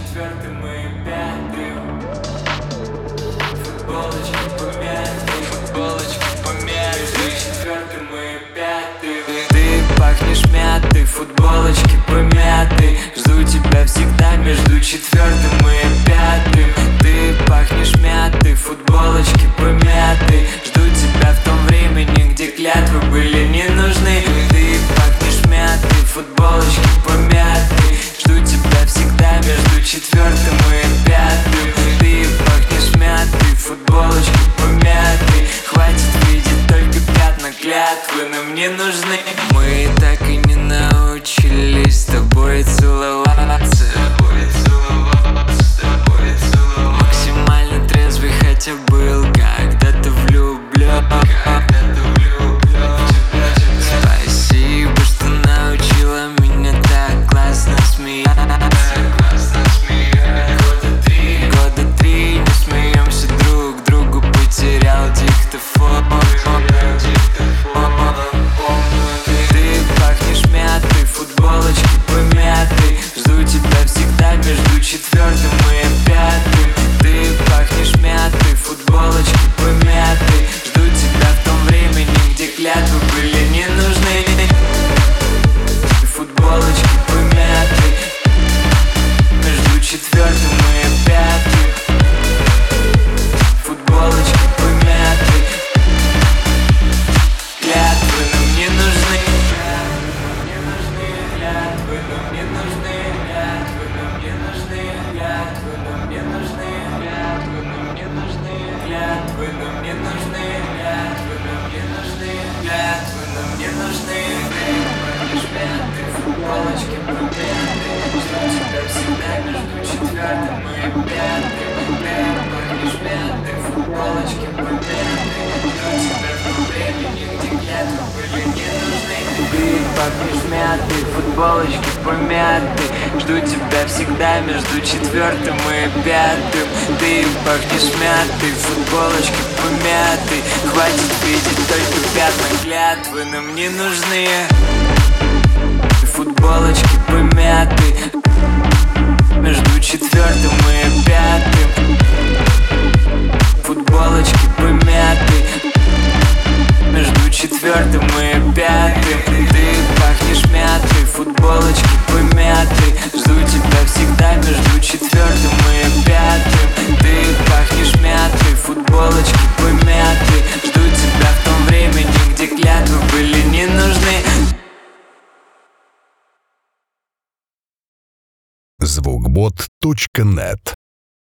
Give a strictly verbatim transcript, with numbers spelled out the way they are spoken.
четвертым и пятым. Футболочки помятые, футболочки помятые. Между четвертым и пятым. Ты пахнешь мятой, футболочки помятые. Жду тебя всегда между четвертым и пятым. Ты пахнешь мятой, футболочки помятые. Жду тебя в том времени, где клятвы были не нужны. Ты пахнешь мятой, футболочки помятые. Жду тебя всегда между четвертым и пятым. Ты пахнешь мятой, футболочки помятые. Хватит видеть только пятна, клятвы нам не нужны. Мы так и не научились с тобой целоваться. Максимально трезвый, хотя был когда-то влюблен. Спасибо, что научила меня так классно смеяться. Года три не смеемся друг другу, потерял диктофон. Ты пахнешь мятой, футболочки помятой. Жду тебя всегда между четвертым и пятым. Ты пахнешь мятой, футболочки помятой. Жду тебя в том времени, где клятвы были не нужны. Футболочки помятой между четвертым и пятым. Футболочки помятой. Клятвы нам не нужны. Клятвы нам не нужны. Клятвы нам не нужны. Клятвы нам не нужны. Клятвы нам не нужны. Клятвы нам не нужны. Клятвы нам не нужны. Клятвы нам не нужны. Ты пахнешь мятой, футболочки помятой. Жду тебя всегда между четвертым и пятым. Ты пахнешь мятой, футболочки помятой. Жду тебя в том времени, где клятвы были не нужны. Ты пахнешь мятой, футболочки помятой. Жду тебя всегда между четвертым и пятым. Ты пахнешь мятой, футболочки помятой. Хватит видеть только пятна, клятвы нам не нужны. Футболочки помятой между четвертым и пятым. Футболочки помятой между четвертым и пятым. Ты пахнешь мятой, футболочки помятой. Жду тебя всегда между четвертым и пятым. Ты пахнешь мятой, футболочки помятой. Жду тебя в том времени, где клятвы были не нужны. звукбот точка нет